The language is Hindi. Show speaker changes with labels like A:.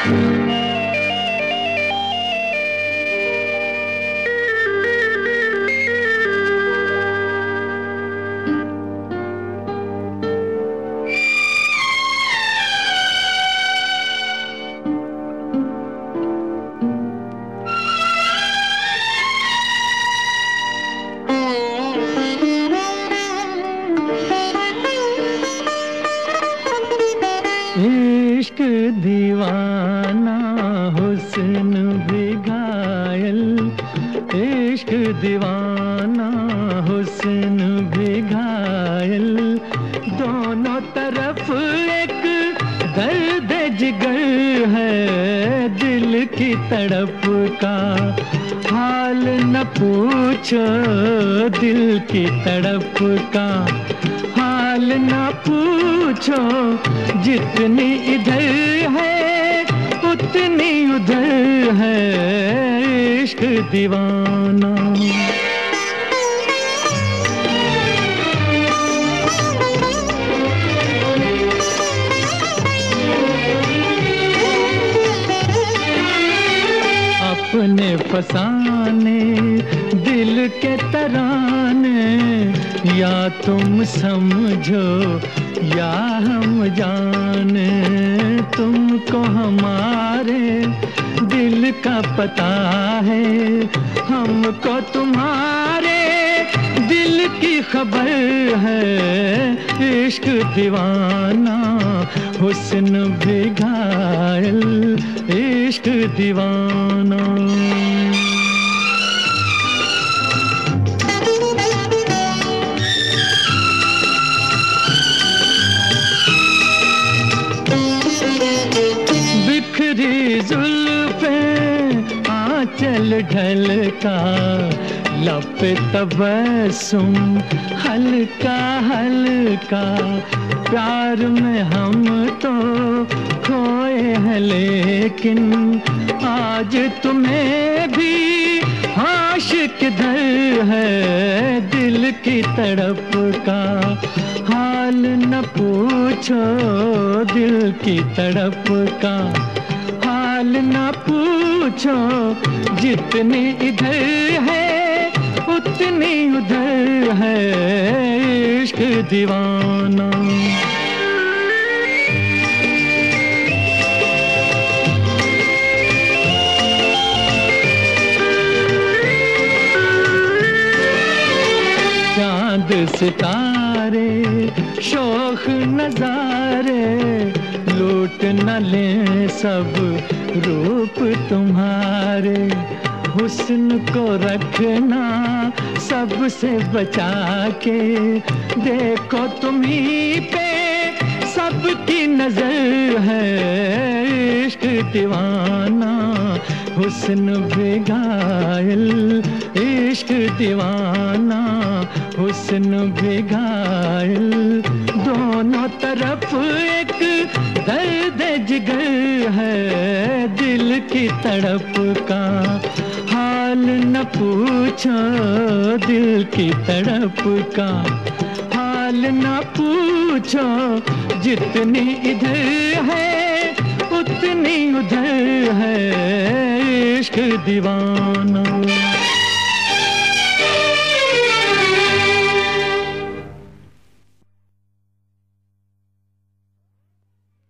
A: इश्क दीवाना हुस्न भी घायल, इश्क दीवाना हुस्न भी घायल, दोनों तरफ एक दर्द जिगर है, दिल की तड़प का हाल न पूछो, दिल की तड़प का हाल न पूछो, जितनी इधर है उतनी उधर है इश्क दीवाना। अपने फसाने दिल के तराने, या तुम समझो या हम जाने, तुमको हमारे दिल का पता है, हमको तुम्हारे दिल की खबर है, इश्क दीवाना हुस्न भी घायल, इश्क दीवाना। बिखरी जुल्फें आंचल ढलका, लब तबस्सुम हल्का हल्का, प्यार में हम तो खोए हैं लेकिन आज तुम्हें भी आशिक दर है, दिल की तड़प का हाल न पूछो, दिल की तड़प का हाल न पूछो, जितनी इधर है उतनी उधर है इश्क दीवाना। चांद सितारे शोख नजारे, लूट न ले सब रूप तुम्हारे, हुस्न को रखना सबसे बचा के, देखो तुम्हीं पे सबकी नजर है इश्क दीवाना, हुस्न भी घायल, इश्क दीवाना हुस्न भी घायल, दोनों तरफ एक दर्द जिगर है, दिल की तड़प का हाल न पूछो, दिल की तड़प का हाल न पूछो, जितनी इधर है उतनी उधर है इश्क दीवाना।